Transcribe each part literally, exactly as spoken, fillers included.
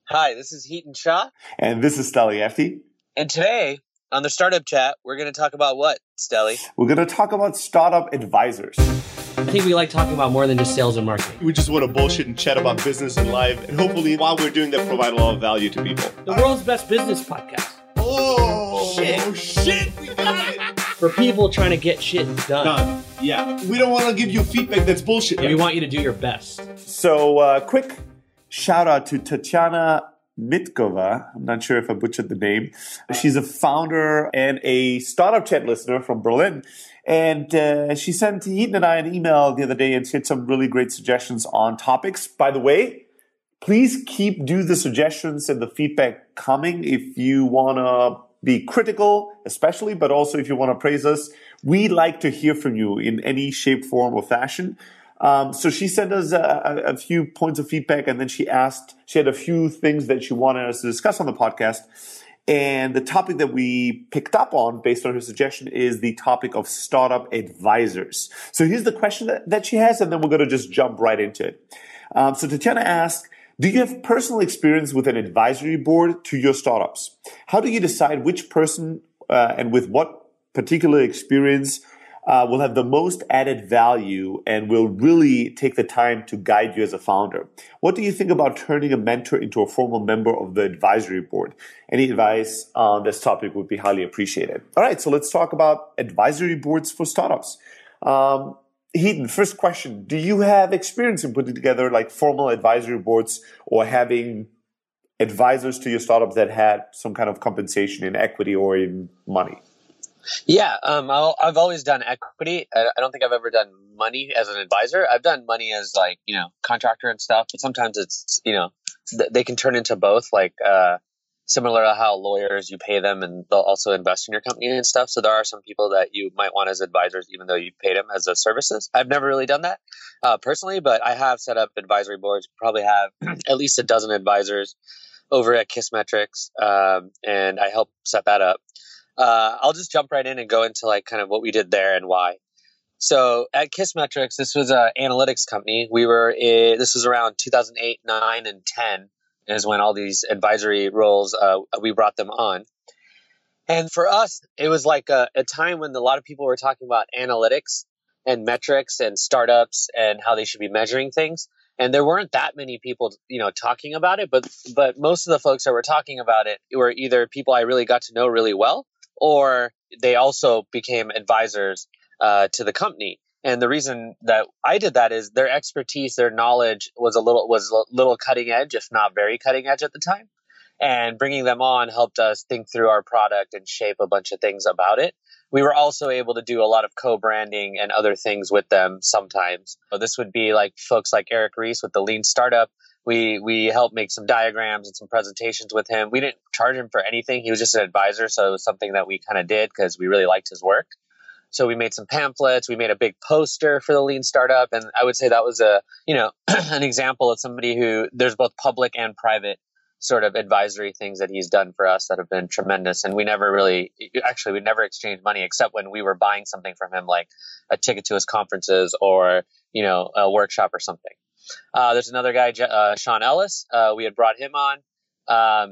Hi, this is Heaton Shah. And this is Steli Efti. And today, on the Startup Chat, we're going to talk about what, Steli? We're going to talk about startup advisors. I think we like talking about more than just sales and marketing. We just want to bullshit and chat about business and life. And hopefully, while we're doing that, provide a lot of value to people. The world's best business podcast. Oh, shit. Oh, shit. We got it. For people trying to get shit done. Done. Yeah. We don't want to give you feedback that's bullshit. And we want you to do your best. So, uh, quick shout out to Tatiana Mitkova. I'm not sure if I butchered the name. She's a founder and a Startup Chat listener from Berlin. And uh, she sent Heaton and I an email the other day and she had some really great suggestions on topics. By the way, please keep do the suggestions and the feedback coming if you want to be critical, especially, but also if you want to praise us. We like to hear from you in any shape, form, or fashion. Um, so she sent us a, a few points of feedback, and then she asked, she had a few things that she wanted us to discuss on the podcast. And the topic that we picked up on based on her suggestion is the topic of startup advisors. So here's the question that, that she has, and then we're going to just jump right into it. Um, so Tatiana asked, do you have personal experience with an advisory board to your startups? How do you decide which person uh, and with what particular experience Uh, will have the most added value and will really take the time to guide you as a founder? What do you think about turning a mentor into a formal member of the advisory board? Any advice on this topic would be highly appreciated. All right, so let's talk about advisory boards for startups. Um, Heaton, first question. Do you have experience in putting together like formal advisory boards or having advisors to your startups that had some kind of compensation in equity or in money? Yeah, um, I'll, I've always done equity. I, I don't think I've ever done money as an advisor. I've done money as like, you know, contractor and stuff, but sometimes it's, you know, th- they can turn into both, like uh, similar to how lawyers, you pay them and they'll also invest in your company and stuff. So there are some people that you might want as advisors, even though you paid them as a services. I've never really done that uh, personally, but I have set up advisory boards, probably have at least a dozen advisors over at Kissmetrics, um, and I help set that up. Uh, I'll just jump right in and go into like kind of what we did there and why. So at Kissmetrics, this was an analytics company. We were, in, this was around two thousand eight, nine, and ten is when all these advisory roles, uh, we brought them on. And for us, it was like a, a time when a lot of people were talking about analytics and metrics and startups and how they should be measuring things. And there weren't that many people, you know, talking about it, but, but most of the folks that were talking about it were either people I really got to know really well, or they also became advisors uh, to the company. And the reason that I did that is their expertise, their knowledge was a little was a little cutting edge, if not very cutting edge at the time. And bringing them on helped us think through our product and shape a bunch of things about it. We were also able to do a lot of co-branding and other things with them sometimes. So this would be like folks like Eric Reese with the Lean Startup. We we helped make some diagrams and some presentations with him. We didn't charge him for anything. He was just an advisor, so it was something that we kind of did because we really liked his work. So we made some pamphlets. We made a big poster for the Lean Startup, and I would say that was a you know an example of somebody who there's both public and private sort of advisory things that he's done for us that have been tremendous. And we never really, actually, we never exchanged money except when we were buying something from him, like a ticket to his conferences or you know a workshop or something. Uh, there's another guy, uh, Sean Ellis. Uh, we had brought him on, um,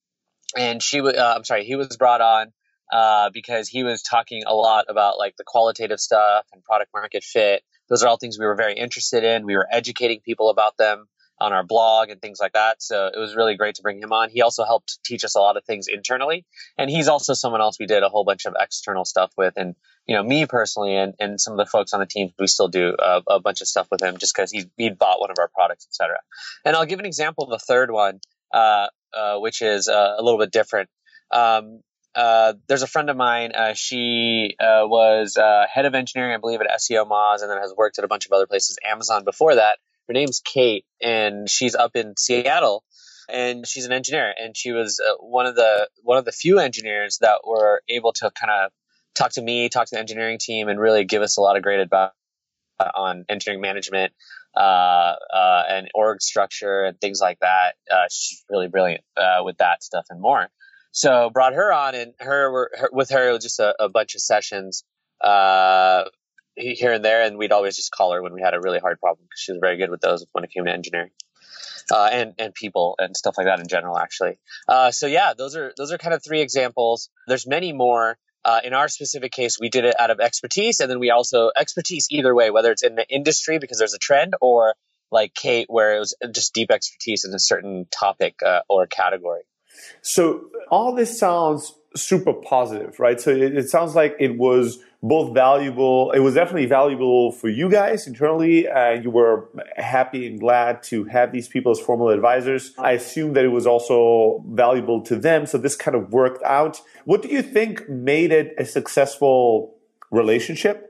and she was. Uh, I'm sorry, he was brought on uh, because he was talking a lot about like the qualitative stuff and product market fit. Those are all things we were very interested in. We were educating people about them on our blog and things like that. So it was really great to bring him on. He also helped teach us a lot of things internally, and he's also someone else we did a whole bunch of external stuff with. And you know, me personally, and, and some of the folks on the team, we still do a, a bunch of stuff with him just because he he bought one of our products, et cetera. And I'll give an example of a third one, uh, uh, which is uh, a little bit different. Um, uh, there's a friend of mine. Uh, she uh, was uh, head of engineering, I believe, at S E O Moz, and then has worked at a bunch of other places, Amazon before that. Her name's Kate, and she's up in Seattle, and she's an engineer. And she was uh, one of the one of the few engineers that were able to kind of talk to me, talk to the engineering team, and really give us a lot of great advice on engineering management uh, uh, and org structure and things like that. Uh, she's really brilliant uh, with that stuff and more. So brought her on, and her, were, her with her it was just a, a bunch of sessions uh, here and there, and we'd always just call her when we had a really hard problem because she was very good with those when it came to engineering. uh, and and people and stuff like that in general, actually. Uh, so yeah, those are those are kind of three examples. There's many more. Uh, in our specific case, we did it out of expertise, and then we also expertise either way, whether it's in the industry because there's a trend, or like Kate, where it was just deep expertise in a certain topic uh, or category. So all this sounds super positive, right? So it, it sounds like it was both valuable. It was definitely valuable for you guys internally. Uh, you were happy and glad to have these people as formal advisors. I assume that it was also valuable to them. So this kind of worked out. What do you think made it a successful relationship?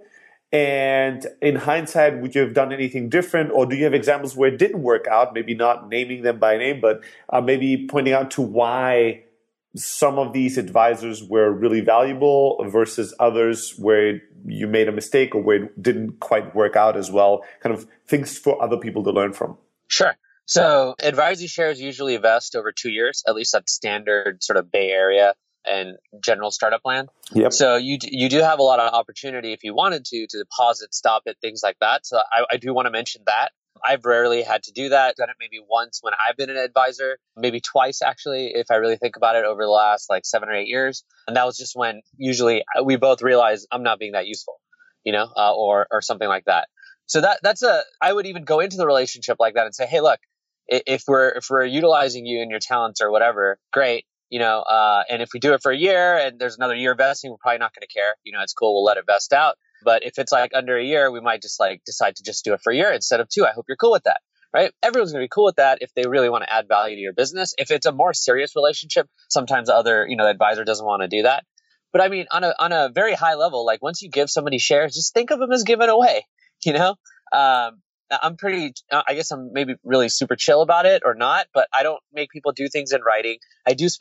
And in hindsight, would you have done anything different? Or do you have examples where it didn't work out? Maybe not naming them by name, but uh, maybe pointing out to why some of these advisors were really valuable versus others where you made a mistake or where it didn't quite work out as well. Kind of things for other people to learn from. Sure. So advisory shares usually vest over two years, at least that's standard sort of Bay Area and general startup land. Yep. So you you do have a lot of opportunity if you wanted to to deposit, stop it, things like that. So I, I do want to mention that. I've rarely had to do that. Done it maybe once when I've been an advisor, maybe twice actually, if I really think about it over the last like seven or eight years. And that was just when usually we both realized I'm not being that useful, you know, uh, or or something like that. So that that's a I would even go into the relationship like that and say, hey, look, if we're if we're utilizing you and your talents or whatever, great. You know, uh, and if we do it for a year and there's another year vesting, we're probably not going to care. You know, it's cool. We'll let it vest out. But if it's like under a year, we might just like decide to just do it for a year instead of two. I hope you're cool with that, right? Everyone's going to be cool with that if they really want to add value to your business. If it's a more serious relationship, sometimes the other, you know, the advisor doesn't want to do that. But I mean, on a on a very high level, like once you give somebody shares, just think of them as given away. You know, um, I'm pretty, I guess I'm maybe really super chill about it or not, but I don't make people do things in writing. I do